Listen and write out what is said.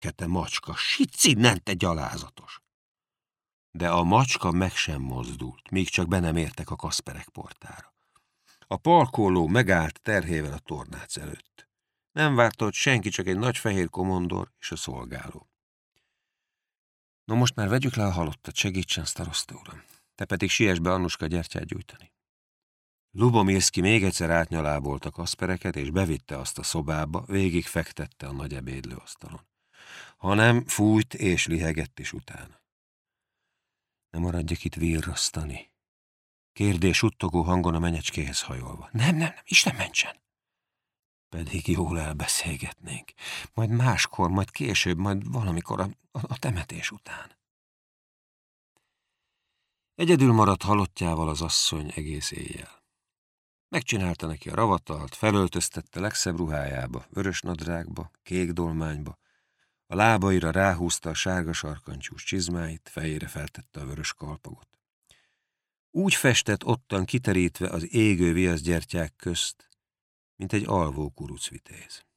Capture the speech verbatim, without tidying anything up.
Fekete macska, sic innen, te gyalázatos! De a macska meg sem mozdult, míg csak be nem értek a Kasperek portára. A parkoló megállt terhével a tornác előtt. Nem várta ott senki, csak egy nagy fehér komondor és a szolgáló. No most már vegyük le a halottat, segítsen, sztaroszta uram. Te pedig siess be Annuska gyertyát gyújtani. Lubomirszki még egyszer átnyalábolt a Kaspereket, és bevitte azt a szobába, végig fektette a nagy ebédlőasztalon. Hanem fújt és lihegett is utána. Ne maradjak itt virrasztani. Kérdés suttogó hangon a menyecskéhez hajolva. Nem, nem, nem, Isten mentsen! Pedig jól elbeszélgetnénk. Majd máskor, majd később, majd valamikor a, a, a temetés után. Egyedül maradt halottjával az asszony egész éjjel. Megcsinálta neki a ravatalt, felöltöztette legszebb ruhájába, vörös nadrágba, kék dolmányba, a lábaira ráhúzta a sárga sarkantyús csizmáit, fejére feltette a vörös kalpagot. Úgy festett ottan kiterítve az égő viaszgyertyák közt, mint egy alvó kurucvitéz.